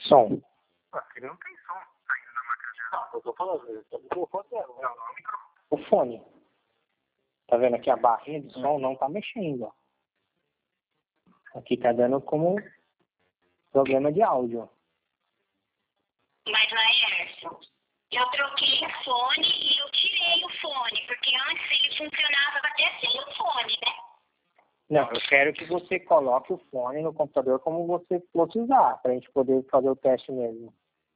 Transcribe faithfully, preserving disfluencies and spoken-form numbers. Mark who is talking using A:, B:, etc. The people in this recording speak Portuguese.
A: Som.
B: Aqui não tem som saindo da máquina de áudio. Eu tô falando, eu tô microfone dela. Não, não é o microfone.
A: O fone. Tá vendo aqui a barrinha de som? Não tá mexendo, ó. Aqui tá dando como problema de áudio.
C: Mas, Laércio, eu troquei o fone e eu tirei o fone, porque antes ele funcionava até sem o fone, né?
A: Não, eu quero que você coloque o fone no computador como você fosse usar, pra gente poder fazer o teste mesmo.